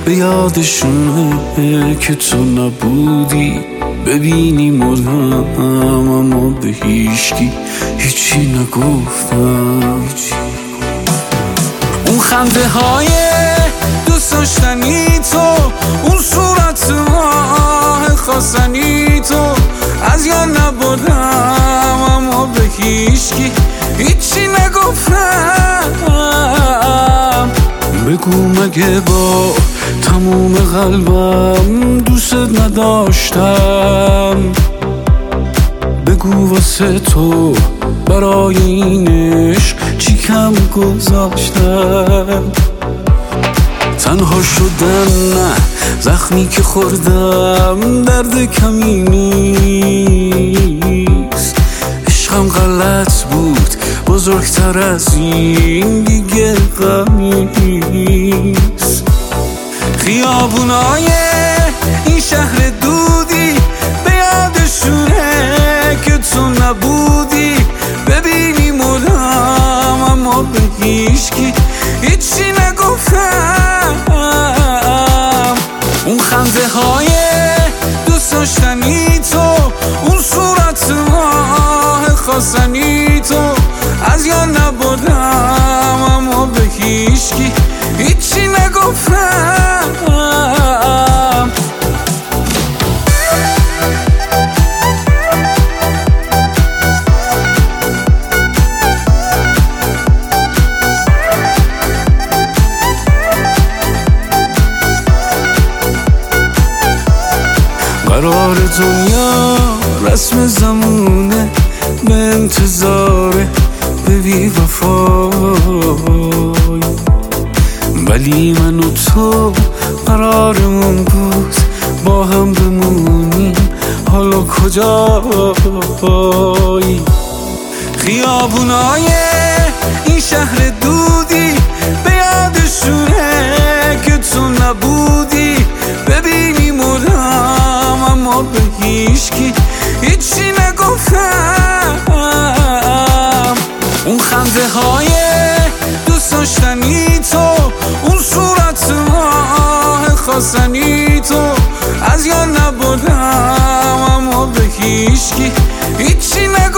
به یادشونه که تو نبودی. ببینی مردم اما به هیچکی هیچی نگفتم. اون خنده های دوست داشتنی تو، اون صورت ماه خواستنی تو، از یاد نبردم اما به هیچکی هیچی نگفتم. بگو مگه با تموم قلبم دوست نداشتم؟ بگو واسه تو برای این عشق چی کم گذاشتم؟ تنها شدن نه، زخمی که خوردم درد کمی نیست. عشقم غلط بود، بزرگتر از این دیگه غمی نیست. خیابونای این شهر دودی به یادشونه که تو نبودی. ببینی مردم اما به هیچکی هیچی نگفتم. اون خنده های دوست داشتنی تو، اون صورت ماه خواستنی تو، از یاد نبردم اما به هیچکی هیچی نگفتم. قرار دنیا رسم زمونه، به انتظاره به بی وفای. ولی من و تو قرارمون بود با هم بمونیم، حالا کجایی؟ خیابونای این شهر دودی به یادشونه که تو نبودی. ببینی مردم اما به هیچکی هیچی نگفتم. اون خنده های دوست داشتنی تو، اون صورت ماه خواستنی تو، از یاد نبردم اما به هیچکی هیچی نگفتم.